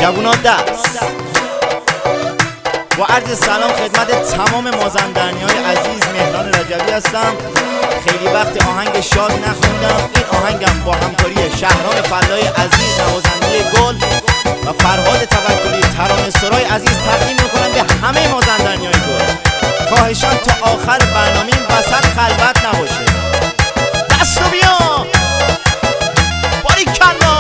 جوونا دست. با عرض سلام خدمت تمام مازندرانی‌های عزیز، مهران رجبی هستم. خیلی وقت آهنگ شاد نخوندم. این آهنگم با همکاری شهرام فلای عزیز نوازنده گل و فرهاد توکلی ترانه‌سرای عزیز تقدیم میکنم به همه مازندرانی‌های گل. خواهشاً تا آخر برنامه این وسط خلوت نباشه. دستو بیا باریکلا،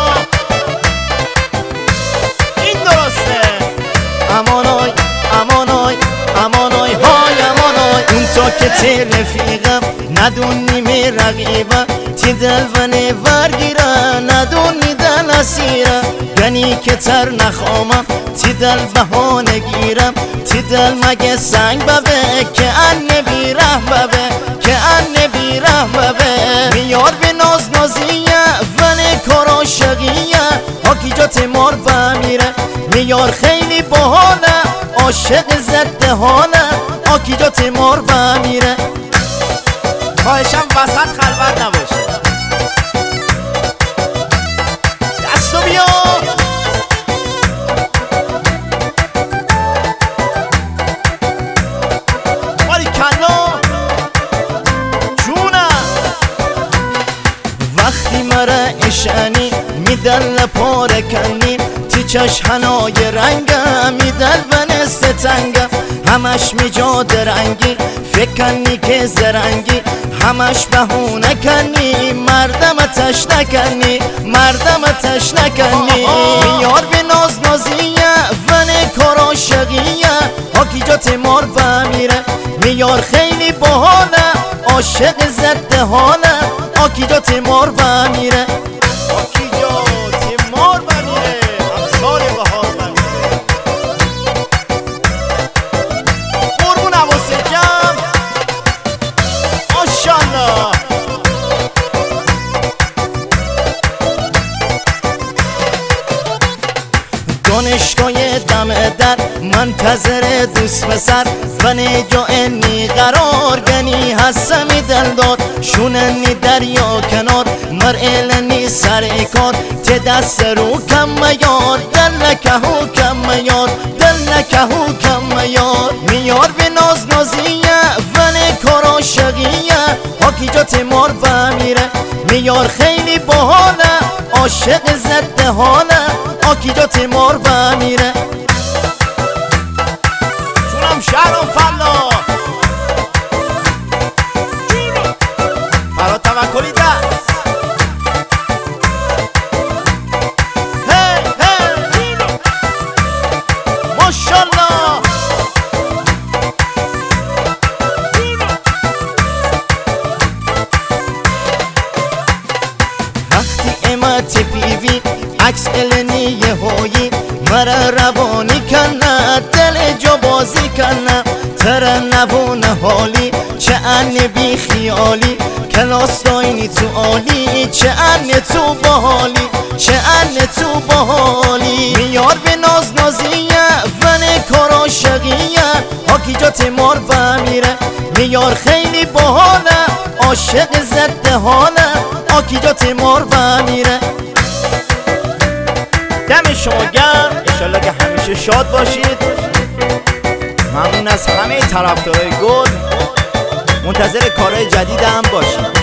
این درسته. امانای امانای امانای های امانای، اون تا که تی رفیقم ندونی می رقیبم، تی دل و نورگیره ندونی دل اسیره، گنی که تر نخوامم تی دل بهانه گیرم، تی دل مگه سنگ ببه که ان بیره ببه، که ان بیره ببه. میار به ناز نازیه ون کار عاشقیه، آکی جا تیمار بمیره. میار خیلی باحاله عاشق ضد حاله، آکی جا تیمار بمیره. خواهشم وسط خلوت نباشه. دستو بیا باریکلا جونم. وقتی مرا اشانی میدل پاره کنی، تی چشمهای رنگم میدل و نستنگم، همش میجاد رنگی فکر کنی که زرنگی، همش بهونه کنی مردم تش نکنی، مردم تش نکنی. میار به ناز نازیه ون کار عاشقیه، آکی جا تیمار بمیره. میار خیلی باحاله عاشق ضد حاله، آکی جا تیمار بمیره. آکی جا تیمار بمیره، امسال بهار بمیره. قربون عواسکم ماشالله. دانشگاه دم در منتظر دوست پسر، و نجا انی قرار گنی هستمی دلدار، شوننی دریا کنار مرئلنی سر کار، تی دست رو کم یار دل نکهو کم یار، دل نکهو کم یار. میار به ناز نازیه ون کار عاشقیه، آکی جا تیمار بمیره. میار خیلی باحاله عاشق ضد حاله، آکی جا تیمار بمیره. جونم شهرام فلا فرهاد توکلی دست. هی هی ماشالله. وقتی امت پیوی عکس النی هایی مرا روانی کنه، دل جا بازی کنه، تر نبون حالی چه ان بی خیالی، کلاس داینی تو عالی چه ان تو باحالی، چه ان تو باحالی. میار به ناز نازیه ون کار عاشقیه، آکی جا تیمار بمیره. میار خیلی باحاله عاشق ضد حاله، آکی جا تیمار بمیره. دم شما گرم، انشالله که همیشه شاد باشید. ممنون از همه طرفدارای گل، منتظر کارهای جدیدم باشید.